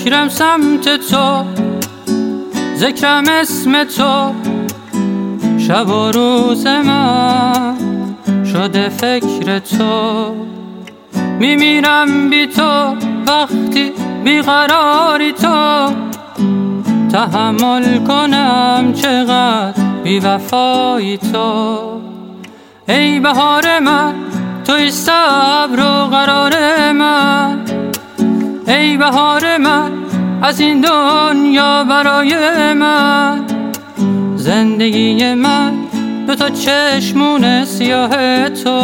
فکرم سمت تو، ذکرم اسم تو، شب و روز من شده فکر تو. میمیرم بی تو وقتی بیقراری تو، تحمل کنم چقدر بی وفایی تو. ای بهار من توی صبر و قرار من، ای بهار من از این دنیا برای من. زندگی من دو تا چشمون سیاه تو،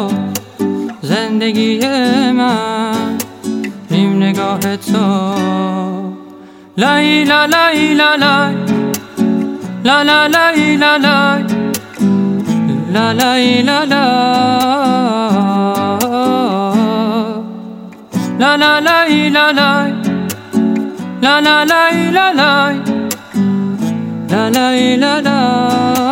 زندگی من نیم نگاه تو. لای لا لای لا لای لا لا لای لا لای لا لای لا لا لا لای لا لای لا لا لای لا لای لا لای لا لا.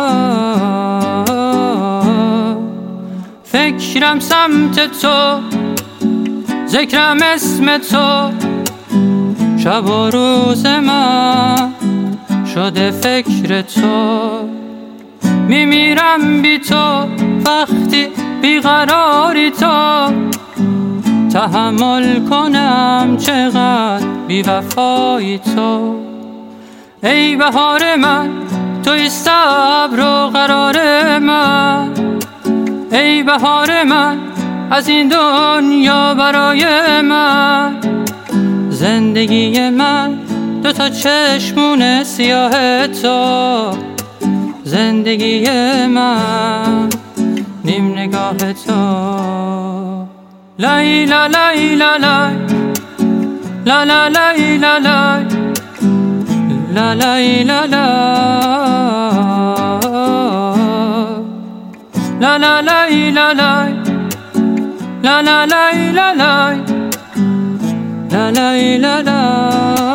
فکرم سمت تو، ذکرم اسم تو، شب و روز من شده فکر تو. میمیرم بی تو وقتی بیقراری تو، تحمل کنم چقدر بی وفایی تو. ای بهار من توی صبر و قرار من، ای بهار من از این دنیا برای من. زندگی من دو تا چشمون سیاه تو، زندگی من نیم نگاه تو. لای لا لای لا لای لا لا لای لا لای لا لای لا لا لا لا لای لا لای لا لا لای لا لای لا لای لا لا.